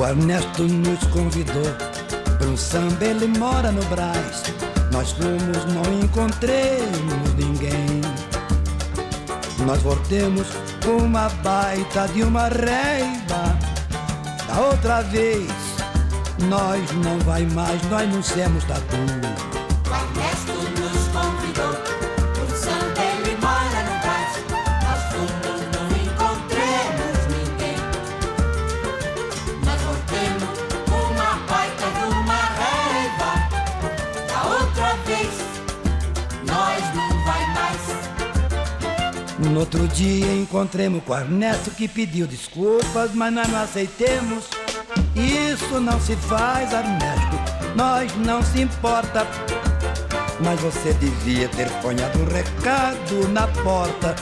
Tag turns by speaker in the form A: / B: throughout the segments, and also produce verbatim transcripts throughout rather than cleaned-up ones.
A: O Ernesto nos convidou para um samba, ele mora no Brás. Nós fomos, não encontremos ninguém. Nós voltemos com uma baita de uma reiva. Da outra vez, nós não vai mais, nós não somos tatu.
B: O Ernesto nos convidou para um samba, ele mora no Brás. Nós fomos, não encontremos ninguém. Nós voltemos com uma baita de uma reiva. Da outra vez, nós não vai mais.
A: No outro dia encontremos com o Ernesto, que pediu desculpas, mas nós não aceitemos. Isso não se faz, Ernesto, nós não se importa. Mas você devia ter ponhado um recado na porta.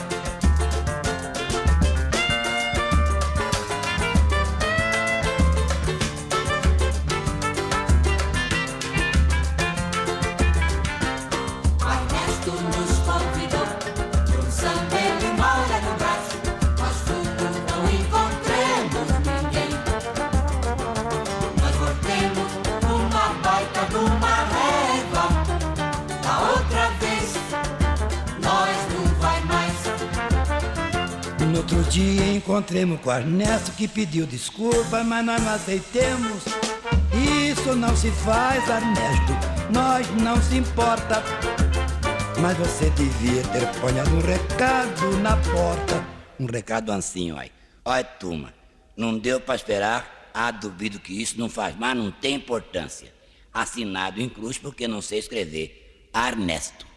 B: Ernesto nos convidou para um samba, ele mora no Brás. Nós fomos, não encontremos ninguém. Nós voltemos uma baita de uma régua. Da outra vez, nós não vai mais.
A: No outro dia encontremos com o Ernesto, que pediu desculpa, mas nós não aceitemos. Isso não se faz, Ernesto, nós não se importa. Mas você devia ter ponhado um recado na porta.
C: Um recado assim, ó. Olha, turma, não deu pra esperar. Ah, duvido que isso não faz, mas não tem importância. Assinado em cruz porque não sei escrever. Ernesto.